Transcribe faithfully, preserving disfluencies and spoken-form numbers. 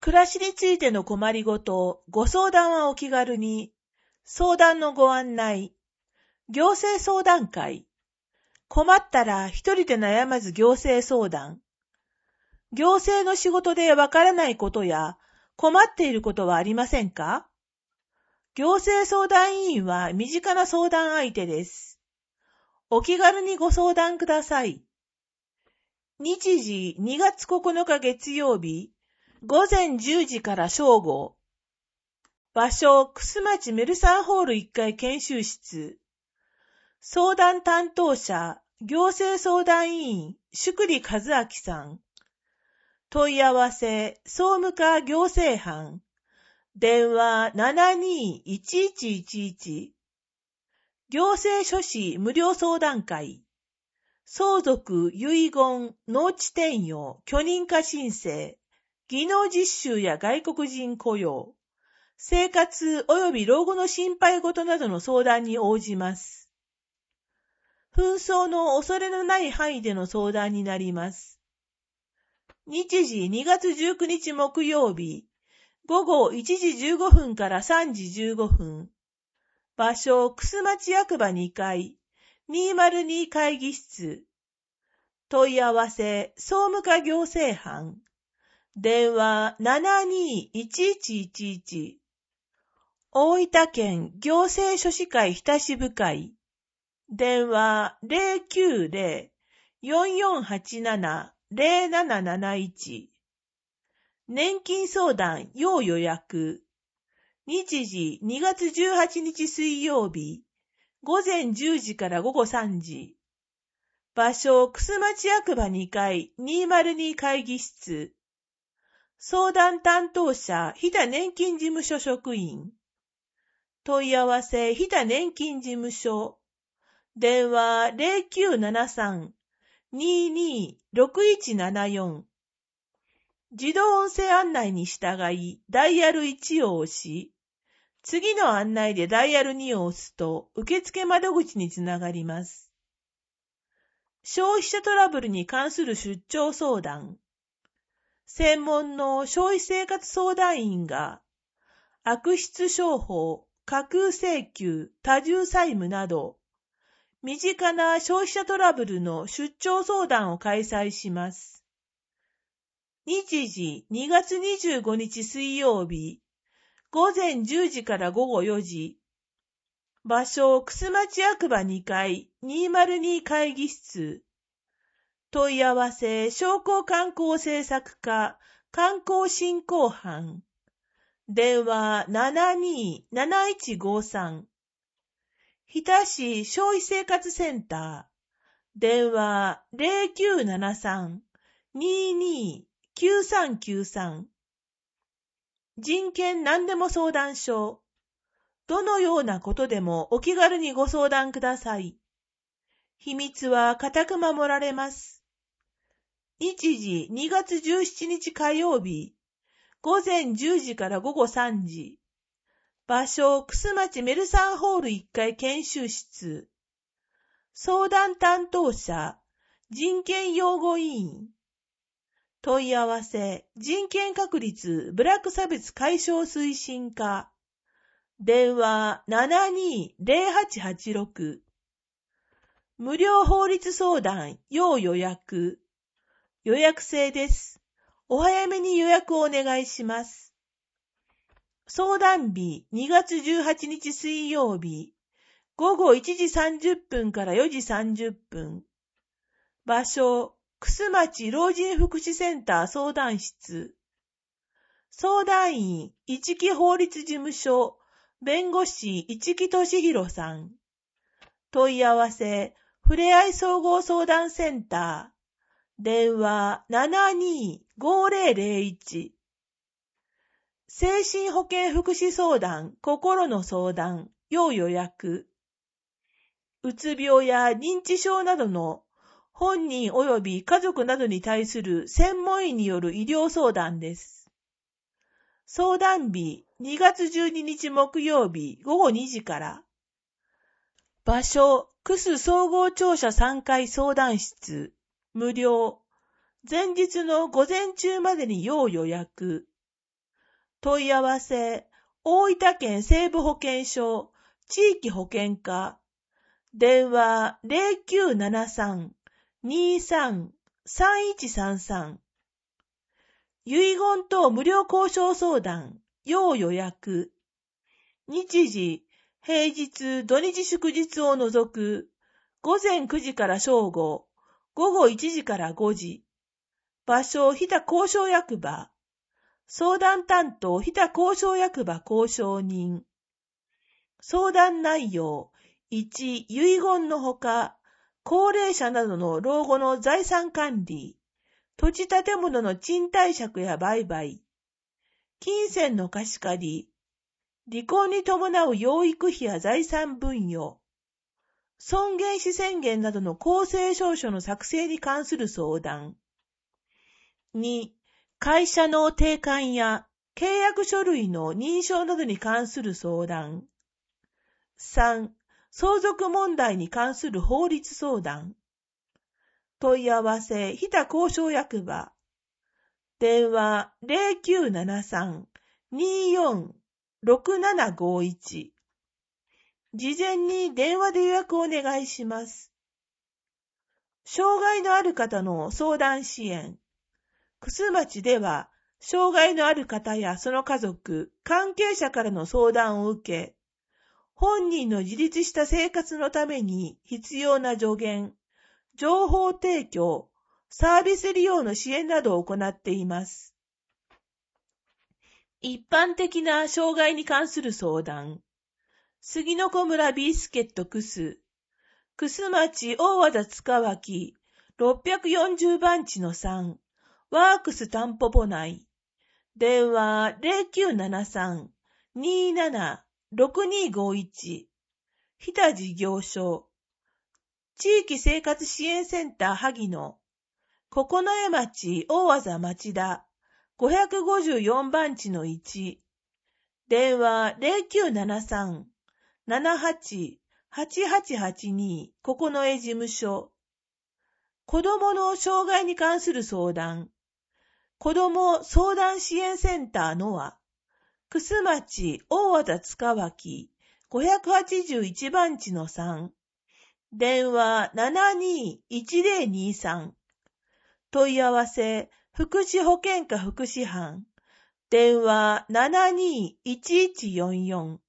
暮らしについての困りごと、ご相談はお気軽に。相談のご案内。行政相談会。困ったら一人で悩まず行政相談。行政の仕事でわからないことや困っていることはありませんか？行政相談委員は身近な相談相手です。お気軽にご相談ください。日時にがつここのか月曜日、ごぜんじゅうじから正午。場所、楠町メルサンホールいっかい研修室。相談担当者、行政相談委員、宿利和明さん。問い合わせ、総務課行政班。電話 ななにーいちいちいちいち。行政書士無料相談会。相続、遺言、農地転用、許認可申請、技能実習や外国人雇用、生活及び老後の心配事などの相談に応じます。紛争の恐れのない範囲での相談になります。日時にがつじゅうくにち木曜日、ごごいちじじゅうごふんからさんじじゅうごふん。場所、楠町役場にかい、にまるに会議室。問い合わせ、総務課行政班。電話 ななにーいちいちいちいち。大分県行政書士会日田支部会。電話 ゼロきゅうゼロ よんよんはちなな ゼロなななないち。年金相談要予約。日時にがつじゅうはちにち水曜日、ごぜんじゅうじからごごさんじ。場所、楠町役場にかいにまるに会議室。相談担当者、日田年金事務所職員。問い合わせ、日田年金事務所。電話 ゼロきゅうななさん にーにーろくいちななよん。自動音声案内に従い、ダイヤルいちを押し、次の案内でダイヤルにを押すと、受付窓口につながります。消費者トラブルに関する出張相談。専門の消費生活相談員が、悪質商法、架空請求、多重債務など、身近な消費者トラブルの出張相談を開催します。日時にがつにじゅうごにち水曜日、ごぜんじゅうじからごごよじ。場所、楠町役場にかいにまるに会議室。問い合わせ、商工観光政策課、観光振興班。電話 ななにーなないちごさん。日田市消費生活センター。電話 ゼロきゅうななさん にーにーきゅうさんきゅうさん。人権何でも相談所。どのようなことでもお気軽にご相談ください。秘密は固く守られます。日時にがつじゅうしちにち火曜日、ごぜんじゅうじからごごさんじ。場所、楠町メルサンホールいっかい研修室。相談担当者、人権擁護委員。問い合わせ、人権確立ブラック差別解消推進課。電話 ななにーゼロはちはちろく。無料法律相談要予約。予約制です。お早めに予約をお願いします。相談日にがつじゅうはちにち水曜日、ごごいちじさんじゅっぷんからよじさんじゅっぷん。場所、楠町老人福祉センター相談室。相談員、市木法律事務所、弁護士市木俊弘さん。問い合わせ、ふれあい総合相談センター。電話 ななにーごぜろぜろいち。精神保健福祉相談、心の相談、要予約。うつ病や認知症などの本人及び家族などに対する専門医による医療相談です。相談日にがつじゅうににち木曜日ごごにじから。場所、楠総合庁舎さんがい相談室。無料。前日の午前中までに要予約。 問い合わせ、大分県西部保健所、地域保健課、電話 ゼロきゅうななさん にーさん さんいちさんさん。遺言等無料交渉相談、要予約。日時、平日、土日祝日を除く、午前くじから正午、午後いちじからごじ。場所、日田交渉役場。相談担当、日田交渉役場交渉人。相談内容、いち、遺言のほか、高齢者などの老後の財産管理、土地建物の賃貸借や売買、金銭の貸し借り、離婚に伴う養育費や財産分与、尊厳死宣言などの公正証書の作成に関する相談。に、会社の定款や契約書類の認証などに関する相談。さん、相続問題に関する法律相談。問い合わせ、日田交渉役場。電話 ゼロきゅうななさん にーよん ろくななごいち。事前に電話で予約をお願いします。障害のある方の相談支援。玖珠町では、障害のある方やその家族、関係者からの相談を受け、本人の自立した生活のために必要な助言、情報提供、サービス利用の支援などを行っています。一般的な障害に関する相談。杉の子村ビースケットクス、玖珠町大和田塚脇ろっぴゃくよんじゅうばんちのさん、ワークスタンポポ内。電話 ゼロきゅうななさん にーなな ろくにーごいち。日田事業所。地域生活支援センター萩野。九重町大和田町田ごひゃくごじゅうよんばんちのいち。電話 ゼロきゅうななさん ななはち はちはちはちに 九重事務所。子どもの障害に関する相談。子ども相談支援センターのは、玖珠町大和田塚脇ごひゃくはちじゅういちばんちのさん。電話 ななにーいちゼロにさん。問い合わせ、福祉保健課福祉班。電話 ななにーいちいちよんよん。